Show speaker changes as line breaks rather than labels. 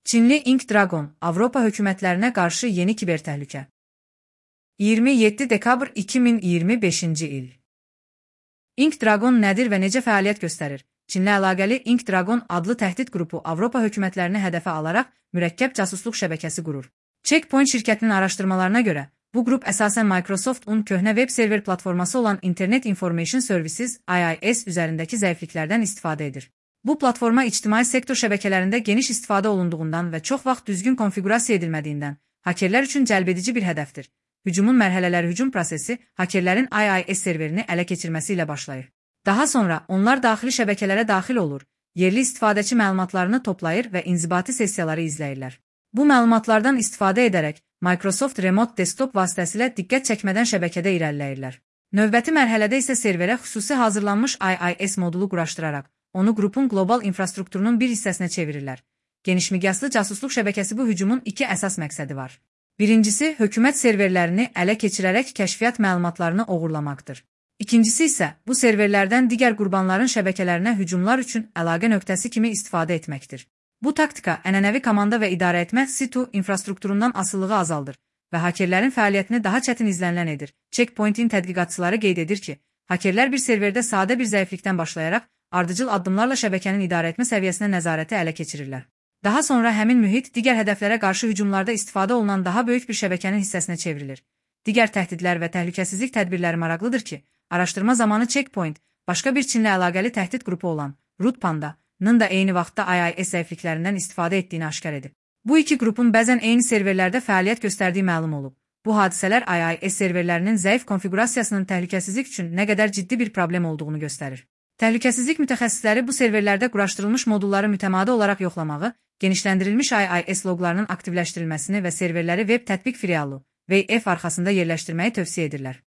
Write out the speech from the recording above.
Çinli Ink Dragon, Avropa hökumətlərinə qarşı yeni kiber təhlükə. 27 dekabr 2025-ci il. Ink Dragon nədir və necə fəaliyyət göstərir? Çinlə əlaqəli Ink Dragon adlı təhdid qrupu Avropa hökumətlərini hədəfə alaraq mürəkkəb casusluq şəbəkəsi qurur. Checkpoint şirkətinin araşdırmalarına görə, bu qrup əsasən Microsoft-un köhnə web server platforması olan Internet Information Services (IIS) üzərindəki zəifliklərdən istifadə edir. Bu platforma ictimai sektor şəbəkələrində geniş istifadə olunduğundan və çox vaxt düzgün konfiqurasiya edilmədiyindən hakerlər üçün cəlbedici bir hədəfdir. Hücumun mərhələləri hücum prosesi hakerlərin IIS serverini ələ keçirməsi ilə başlayır. Daha sonra onlar daxili şəbəkələrə daxil olur, yerli istifadəçi məlumatlarını toplayır və inzibati sessiyaları izləyirlər. Bu məlumatlardan istifadə edərək Microsoft Remote Desktop vasitəsilə diqqət çəkmədən şəbəkədə irəliləyirlər. Növbəti mərhələdə isə serverə xüsusi hazırlanmış IIS modulu quraşdıraraq onu qrupun qlobal infrastrukturunun bir hissəsinə çevirirlər. Genişmiqyaslı casusluq şəbəkəsi bu hücumun iki əsas məqsədi var. Birincisi, hökumət serverlərini ələ keçirərək kəşfiyyat məlumatlarını oğurlamaqdır. İkincisi isə, bu serverlərdən digər qurbanların şəbəkələrinə hücumlar üçün əlaqə nöqtəsi kimi istifadə etməkdir. Bu taktika ənənəvi komanda və idarə etmə situ infrastrukturundan asılılığı azaldır və hakerlərin fəaliyyətini daha çətin izlənilən edir. Checkpoint'in tədqiqatçıları qeyd edir ki, hakerlər bir serverdə sadə bir zəiflikdən başlayaraq ardıcıl addımlarla şəbəkənin idarə etmə səviyyəsinə nəzarəti ələ keçirirlər. Daha sonra həmin mühit digər hədəflərə qarşı hücumlarda istifadə olunan daha böyük bir şəbəkənin hissəsinə çevrilir. Digər təhdidlər və təhlükəsizlik tədbirləri maraqlıdır ki, araşdırma zamanı Checkpoint, başqa bir Çinlə əlaqəli təhdid qrupu olan Root Panda-nın da eyni vaxtda IIS zəifliklərindən istifadə etdiyini aşkar edib. Bu iki qrupun bəzən eyni serverlərdə fəaliyyət göstərdiyi məlum olub. Bu hadisələr IIS serverlərinin zəif konfiqurasiyasının təhlükəsizlik üçün nə qədər ciddi bir problem olduğunu göstərir. Təhlükəsizlik mütəxəssisləri bu serverlərdə quraşdırılmış modulları mütəmadi olaraq yoxlamağı, genişləndirilmiş IIS loqlarının aktivləşdirilməsini və serverləri web tətbiq filialı (VF) arxasında yerləşdirməyi tövsiyə edirlər.